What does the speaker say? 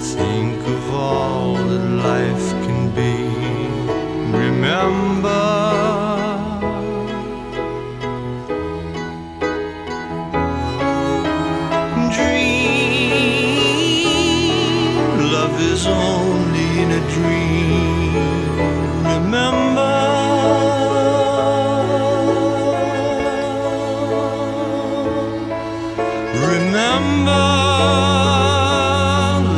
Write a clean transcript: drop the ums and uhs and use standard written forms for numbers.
Think of all that life can be. Remember, dream, love is only in a dream. Remember,